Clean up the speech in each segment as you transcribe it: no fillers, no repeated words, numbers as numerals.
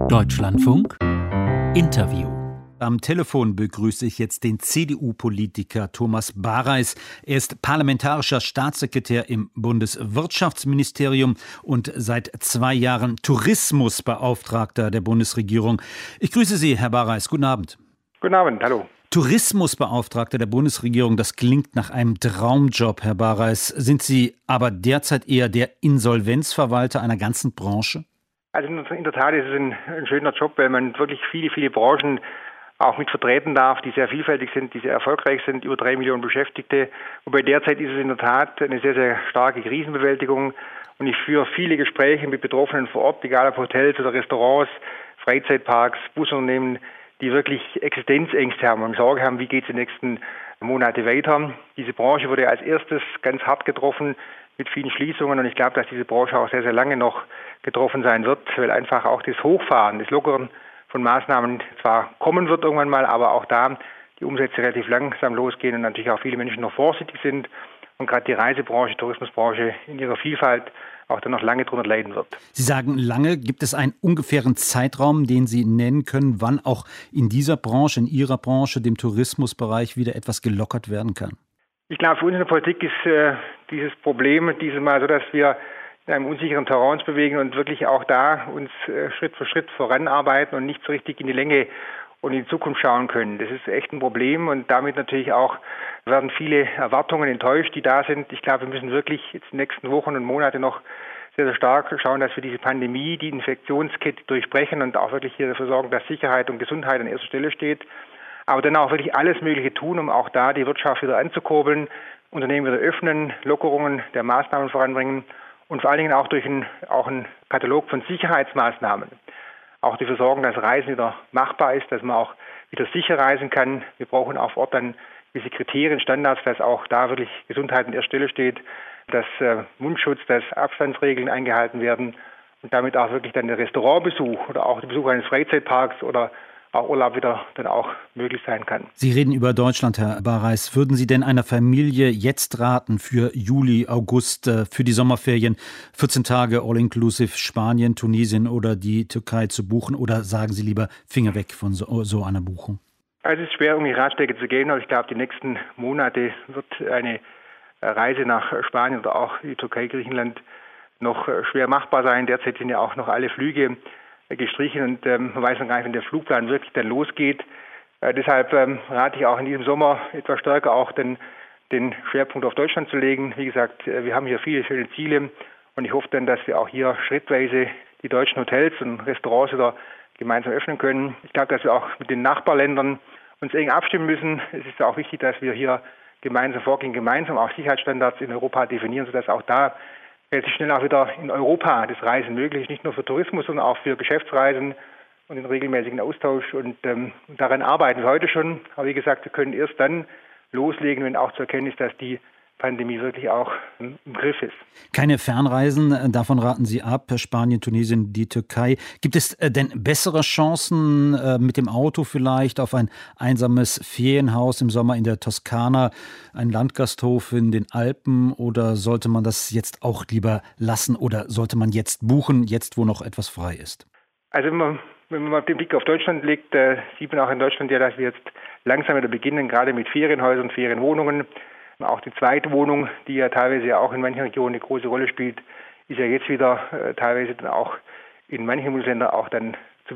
Deutschlandfunk Interview. Am Telefon begrüße ich jetzt den CDU-Politiker Thomas Bareis. Er ist parlamentarischer Staatssekretär im Bundeswirtschaftsministerium und seit 2 Jahren Tourismusbeauftragter der Bundesregierung. Ich grüße Sie, Herr Bareis. Guten Abend. Guten Abend, hallo. Tourismusbeauftragter der Bundesregierung, das klingt nach einem Traumjob, Herr Bareis. Sind Sie aber derzeit eher der Insolvenzverwalter einer ganzen Branche? Also in der Tat ist es ein schöner Job, weil man wirklich viele Branchen auch mit vertreten darf, die sehr vielfältig sind, die sehr erfolgreich sind, über 3 Millionen Beschäftigte. Wobei derzeit ist es in der Tat eine sehr starke Krisenbewältigung. Und ich führe viele Gespräche mit Betroffenen vor Ort, egal ob Hotels oder Restaurants, Freizeitparks, Busunternehmen, die wirklich Existenzängste haben und Sorge haben, wie geht es die nächsten Monate weiter. Diese Branche wurde als erstes ganz hart getroffen mit vielen Schließungen. Und ich glaube, dass diese Branche auch sehr lange noch getroffen sein wird, weil einfach auch das Hochfahren, das Lockern von Maßnahmen zwar kommen wird irgendwann mal, aber auch da die Umsätze relativ langsam losgehen und natürlich auch viele Menschen noch vorsichtig sind und gerade die Reisebranche, Tourismusbranche in ihrer Vielfalt auch dann noch lange drunter leiden wird. Sie sagen lange. Gibt es einen ungefähren Zeitraum, den Sie nennen können, wann auch in dieser Branche, in Ihrer Branche, dem Tourismusbereich wieder etwas gelockert werden kann? Ich glaube, für uns in der Politik ist dieses Problem dieses Mal so, dass wir in einem unsicheren Terrain uns bewegen und wirklich auch da uns Schritt für Schritt voranarbeiten und nicht so richtig in die Länge und in die Zukunft schauen können. Das ist echt ein Problem und damit natürlich auch werden viele Erwartungen enttäuscht, die da sind. Ich glaube, wir müssen wirklich jetzt die nächsten Wochen und Monate noch sehr stark schauen, dass wir diese Pandemie, die Infektionskette durchbrechen und auch wirklich hier dafür sorgen, dass Sicherheit und Gesundheit an erster Stelle steht. Aber dann auch wirklich alles Mögliche tun, um auch da die Wirtschaft wieder anzukurbeln, Unternehmen wieder öffnen, Lockerungen der Maßnahmen voranbringen und vor allen Dingen auch durch einen Katalog von Sicherheitsmaßnahmen auch dafür sorgen, dass Reisen wieder machbar ist, dass man auch wieder sicher reisen kann. Wir brauchen auch vor Ort dann diese Kriterien, Standards, dass auch da wirklich Gesundheit an erster Stelle steht, dass Mundschutz, dass Abstandsregeln eingehalten werden und damit auch wirklich dann der Restaurantbesuch oder auch der Besuch eines Freizeitparks oder auch Urlaub wieder dann auch möglich sein kann. Sie reden über Deutschland, Herr Bareis. Würden Sie denn einer Familie jetzt raten, für Juli, August, für die Sommerferien 14 Tage All-Inclusive Spanien, Tunesien oder die Türkei zu buchen? Oder sagen Sie lieber Finger weg von so einer Buchung? Also es ist schwer, um die Ratschläge zu gehen, aber ich glaube, die nächsten Monate wird eine Reise nach Spanien oder auch die Türkei, Griechenland noch schwer machbar sein. Derzeit sind ja auch noch alle Flüge gestrichen und man weiß noch gar nicht, wenn der Flugplan wirklich dann losgeht. Deshalb rate ich auch in diesem Sommer etwas stärker auch den Schwerpunkt auf Deutschland zu legen. Wie gesagt, wir haben hier viele schöne Ziele und ich hoffe dann, dass wir auch hier schrittweise die deutschen Hotels und Restaurants wieder gemeinsam öffnen können. Ich glaube, dass wir auch mit den Nachbarländern uns eng abstimmen müssen. Es ist auch wichtig, dass wir hier gemeinsam vorgehen, gemeinsam auch Sicherheitsstandards in Europa definieren, sodass auch da relativ schnell auch wieder in Europa das Reisen möglich ist, nicht nur für Tourismus, sondern auch für Geschäftsreisen und den regelmäßigen Austausch. Und daran arbeiten wir heute schon. Aber wie gesagt, wir können erst dann loslegen, wenn auch zu erkennen ist, dass die Pandemie wirklich auch im Griff ist. Keine Fernreisen, davon raten Sie ab. Spanien, Tunesien, die Türkei. Gibt es denn bessere Chancen mit dem Auto vielleicht auf ein einsames Ferienhaus im Sommer in der Toskana, ein Landgasthof in den Alpen? Oder sollte man das jetzt auch lieber lassen oder sollte man jetzt buchen, jetzt wo noch etwas frei ist? Also wenn man den Blick auf Deutschland legt, sieht man auch in Deutschland ja, dass wir jetzt langsam wieder beginnen, gerade mit Ferienhäusern, Ferienwohnungen. Auch die zweite Wohnung, die ja teilweise ja auch in manchen Regionen eine große Rolle spielt, ist ja jetzt wieder teilweise dann auch in manchen Bundesländern auch dann zu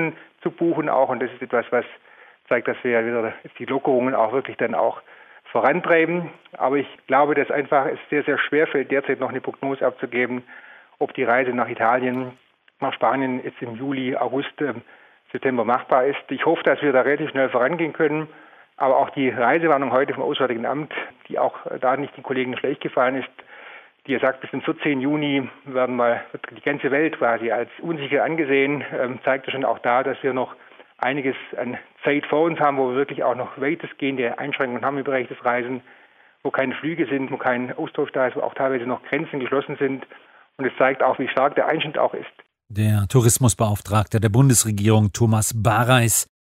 buchen auch. Und das ist etwas, was zeigt, dass wir ja wieder die Lockerungen auch wirklich dann auch vorantreiben. Aber ich glaube, dass einfach es sehr schwer fällt, derzeit noch eine Prognose abzugeben, ob die Reise nach Italien, nach Spanien jetzt im Juli, August, September machbar ist. Ich hoffe, dass wir da relativ schnell vorangehen können. Aber auch die Reisewarnung heute vom Auswärtigen Amt, die auch da nicht den Kollegen schlecht gefallen ist, die sagt, bis zum 14. Juni wird die ganze Welt quasi als unsicher angesehen, zeigt ja schon auch da, dass wir noch einiges an Zeit vor uns haben, wo wir wirklich auch noch weitestgehende Einschränkungen haben im Bereich des Reisen, wo keine Flüge sind, wo kein Austausch da ist, wo auch teilweise noch Grenzen geschlossen sind. Und es zeigt auch, wie stark der Einschnitt auch ist. Der Tourismusbeauftragte der Bundesregierung Thomas Bareis